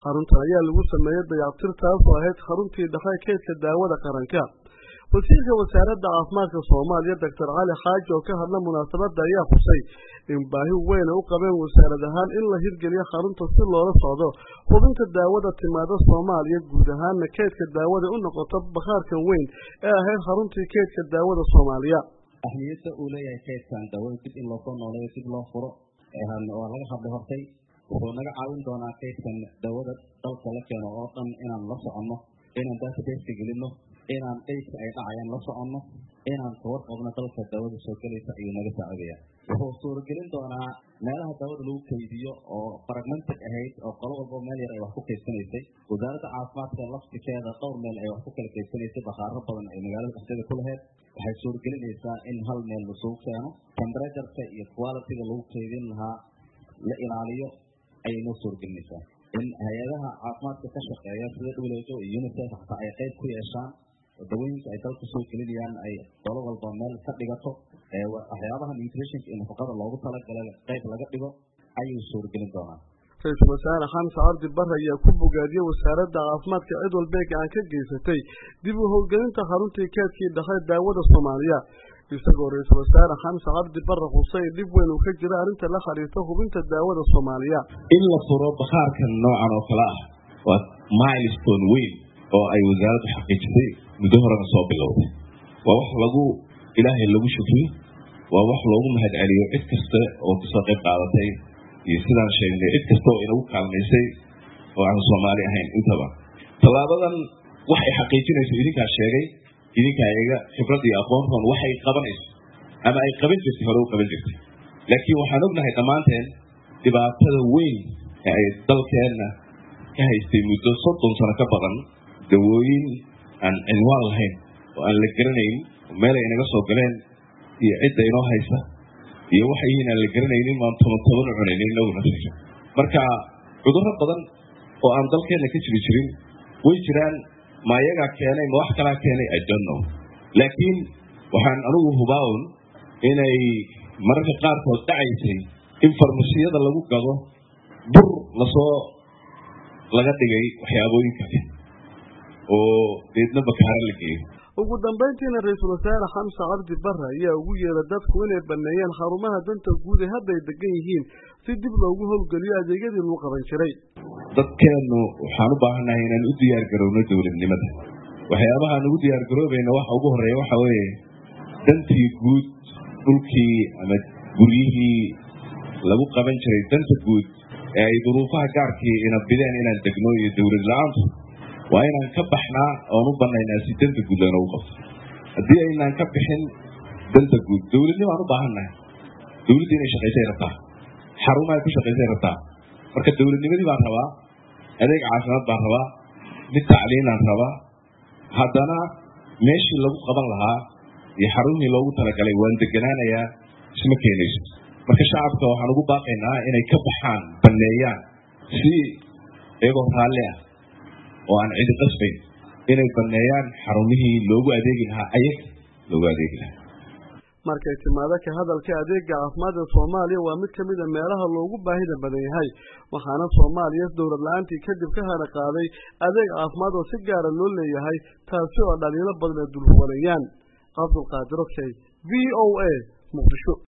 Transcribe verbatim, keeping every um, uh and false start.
xaruntan ayaa lagu sameeyay dayactir taas oo ahayd xaruntii dhexe keedka daawada qaranka. wasiirka wasaaradda caafimaadka Soomaaliya Doctor Cali Xaaji oo ka hadla munaasabadda ayaa xusay in baahi weyn u qabeen wasaarad ahaan in la hirgeliyo xarunta si loola socdo hubinta daawada timaada Soomaaliya guud ahaan keedka daawada u noqoto bakhaarkan weyn ee ahayd xaruntii keedka daawada Soomaaliya. ahmiyadda uu leeyahay keedkan daawada dib in loo soo nooleeyo dib loo furo ee oo laga hadlay hortay wuxuu naga caawin doonaa keedkan daawada dalka la keeno oo dhan inaan la soconno inaan database gelino inaan dayska ay dhacayaan la soconno inaan ka warqabno dalka daawada soo galaysa ayuu naga saacidaya. wuxuu suuragelin doonaa meelaha daawada lagu kaydiyo oo fragmented ahayd oo qolo walba meel yar ay wax ku kaysanaysay. wasaaradda caafimaadka laftigeeda dhowr meel ay wax ku kala kaysanaysay bakhaaro badan ay magaalada dhexdeeda ku lahayd waxay suuragelinaysaa in hal meel lasoo keeno temperatureka iyo qualityga lagu kaydin lahaa la ilaaliyo ayay noo suuragelinaysaa. in hay-adaha caafimaadka ka shaqeeya sida W H O iyo UNICEF xataa ay qayb ku yeeshaan dawooyinka ay dalka soo gelinayaan ay qolo walba meel ka dhigato ee waxyaabaha nutrition iyo nafaqada loogu talagalay qayb laga dhigo ayuu suuragelin doonaa. Ra'iisul Wasaare Xamse Cabdi Barre ayaa ku bogaadiyay wasaaradda caafimaadka cid walba ee gacan ka geysatay dib u howlgelinta xaruntii keedkii dhexe daawada Soomaaliya. isagoo Ra'iisul Wasaare Xamse Cabdi Barre xusay dib weyn uu ka jira arrinta la xiriirta hubinta daawada Soomaaliya. in la furo bakhaarkan noocan oo kale ah waa milestone weyn oo ay wasaaraddu xaqiijisay muddo horena soo bilowday. waa wax lagu ilaahay lagu shukriyo waa wax loogu mahadceliyo cid kasta oo kasoo qayb qaadatay iyo sidaan sheegnay cid kasta oo inagu kaalmaysay oo aan Soomaali ahayn intaba. tallaabadan waxay xaqiijinayso idinkaa sheegay idinkaa iyaga khibrad iyo aqoontoon waxay qabanayso ama ay qaban jirtay hore u qaban jirtay. laakiin waxaan ognahay dhammaanteen dhibaatada weyn ee ay dalkeenna ka haystay muddo soddon sano ka badan dawooyin aan cinwaan lahayn oo aan la garanayn meel ay naga soo galeen iyo cidda inoo haysa iyo waxa yihiin aan la garanaynin maan toban toban u cunaynin inagu naftiisa. marka cudurro badan oo aan dalkeenna ka jiri jirin way jiraan. ma iyagaa keenay ma wax kalaa keenay I don't know. laakiin waxaan anugu hubaawn inay mararka qaarkood dhacaysay in farmasiyada lagu gado bur lasoo laga dhigay waxyaabooyin kale oo deedna bakaara la geeyo. ugu dambeyntiina Ra'iisul Wasaare Xamse Cabdi Barre ayaa ugu yeeray dadku inay baneeyaan xarumaha danta guud ee hadda ay degan yihiin si dib loogu howlgeliyo adeegyadii lagu qaban jiray. dadkeenu waxaan u baahanahay inaan u diyaar garowno dowladnimada. waxyaabaha aan ugu diyaar garoobayna waxa ugu horeeya waxa weeye dantii guud dhulkii ama guryihii lagu qaban jiray danta guud ee ay duruufaha gaarkii ina bideen inaan degno iyo dowlad la-aantu waa inaan ka baxnaa oon u banaynaa si danta guud loogu qabto. haddii aynaan ka bixin danta guud dowladnimo aan u baahannahay. dowladda inay shaqaysay rabtaa xarumaha ay ku shaqaysay rabtaa. marka dowladnimadii baan rabaa adeeg caafimaad baan rabaa mid tacliinaan rabaa haddana meeshii lagu qaban lahaa iyo xarumihii loogu talagalay waan deganaanayaa isma keenayso. marka shacabka waxaan ugu baaqaynaa inay ka baxaan baneeyaan si iyagoo raalli ah oo aan cidi qasbayn inay baneeyaan xarumihii loogu adeegi lahaa ayaga loogu adeegi lahaa. markay timaado ka hadalka adeega caafimaadka Soomaaliya waa mid kamid ah meelaha loogu baahida badan yahay waxaana Soomaaliya dowlad la'aantii kadib ka hana qaaday adeeg caafimaad oo si gaar ah loo leeyahay taasi oo dhaliilo badan dul hubanayaan. Abdul Qaadir V O A Muqdisho.